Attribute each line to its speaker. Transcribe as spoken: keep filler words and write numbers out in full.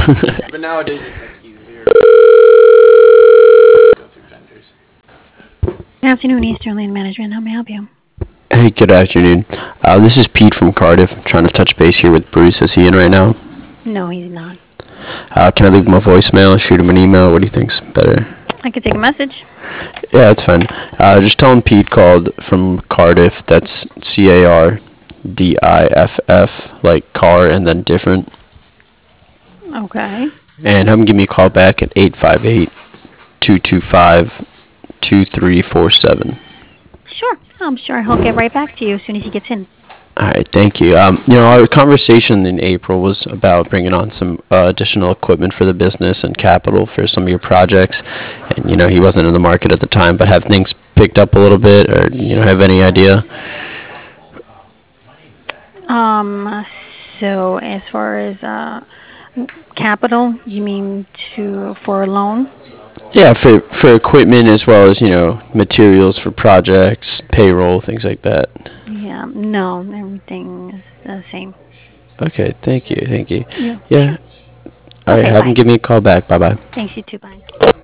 Speaker 1: But nowadays it's like easier. Go through vendors.
Speaker 2: Good afternoon, Eastern Land Management. How may I help you?
Speaker 3: Hey, good afternoon. Uh, this is Pete from Cardiff. I'm trying to touch base here with Bruce. Is he in right now?
Speaker 2: No, he's not.
Speaker 3: Uh, can I leave him a voicemail? Shoot him an email? What do you think's better?
Speaker 2: I could take a message.
Speaker 3: Yeah, that's fine. Uh, just tell him Pete called from Cardiff. That's C A R D I F F, like car and then different.
Speaker 2: Okay.
Speaker 3: And have him give me a call back at eight five eight, two two five, two three four seven.
Speaker 2: Sure. I'm sure he'll get right back to you as soon as he gets in.
Speaker 3: All right, thank you. Um, you know, our conversation in April was about bringing on some uh, additional equipment for the business and capital for some of your projects. And, you know, he wasn't in the market at the time, but have things picked up a little bit or, you know, have any idea?
Speaker 2: Um, so as far as uh, capital, you mean to for a loan?
Speaker 3: Yeah, for, for equipment as well as, you know, materials for projects, payroll, things like that.
Speaker 2: Yeah. No, everything is the same.
Speaker 3: Okay, thank you, thank you.
Speaker 2: Yeah. Sure.
Speaker 3: Yeah, all right,
Speaker 2: Okay.
Speaker 3: have him
Speaker 2: Bye.
Speaker 3: give me a call back. Bye-bye.
Speaker 2: Thanks. You too. Bye.